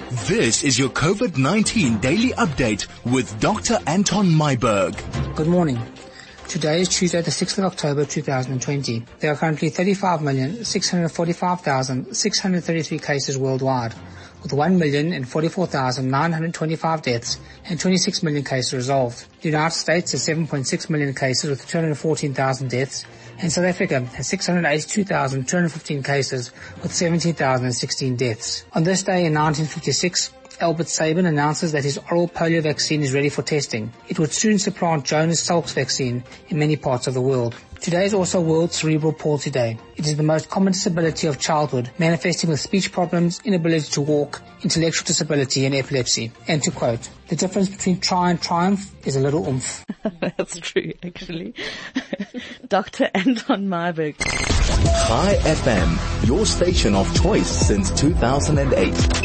This is your COVID-19 daily update with Dr. Anton Myburgh. Good morning. Today is Tuesday, the 6th of October 2020. There are currently 35,645,633 cases worldwide, with 1,044,925 deaths and 26 million cases resolved. The United States has 7.6 million cases with 214,000 deaths, and South Africa has 682,215 cases with 17,016 deaths. On this day in 1956, Albert Sabin announces that his oral polio vaccine is ready for testing. It would soon supplant Jonas Salk's vaccine in many parts of the world. Today is also World Cerebral Palsy Day. It is the most common disability of childhood, manifesting with speech problems, inability to walk, intellectual disability and epilepsy. And to quote, the difference between try and triumph is a little oomph. That's true, actually. Dr. Anton Myburgh. Chai FM, your station of choice since 2008.